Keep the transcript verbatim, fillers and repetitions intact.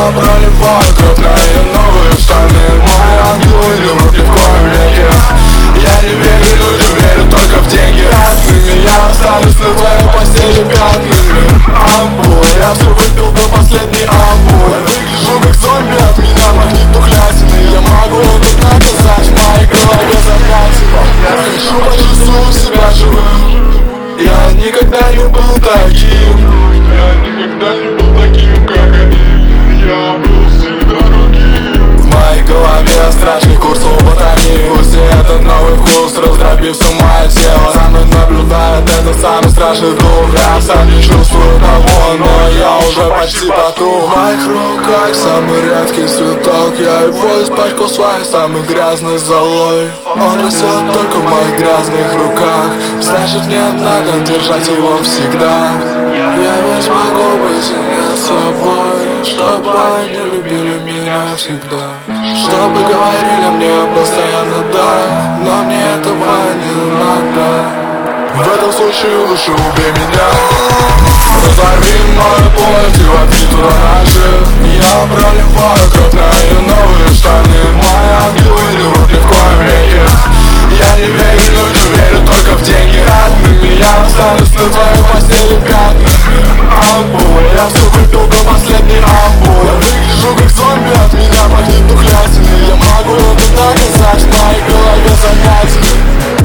проливаю кровь на ее новые штаны. Мои ангелы любят ни в коем веке. Я не верю людям, верю только в деньги. Разными я останусь на твоей постели пятнами. Амбур, я все выпил до последней амбуры. Выгляжу как зомби, от меня магнит тухлятины. Я могу это наказать, в моей голове заплатила. Я хочу почувствовать себя живым. Я никогда не был таким. Я никогда не был таким, как они. Я был всегда другим. В моей голове страшный курс лоботомии. Пусть этот новый вкус раздробив все мое тело. За мной наблюдает этот самый страшный дух. Я сам не чувствую того, но я уже почти потух. В моих руках самый редкий цветок. Я его испачкал своей самой грязной золой. Он растет только в моих грязных руках. Значит, мне надо держать его всегда. Я ведь могу быть не собой, чтобы они любили меня всегда. Чтобы говорили мне постоянно да, но мне этого не надо. В этом случае лучше убей меня. Разорви мою плоть и води туда раньше. Я проливаю кровь на ее новые штаны. Мои ангелы любят ни в коем веке. Я не верю людям, верю только в деньги. Родными я останусь на твоей постели пятнами. Амбур, я все выпил до последней амбуры. Я выгляжу как зомби, от меня магнит тухлятины. Я могу это наказать, в моей голове замятины.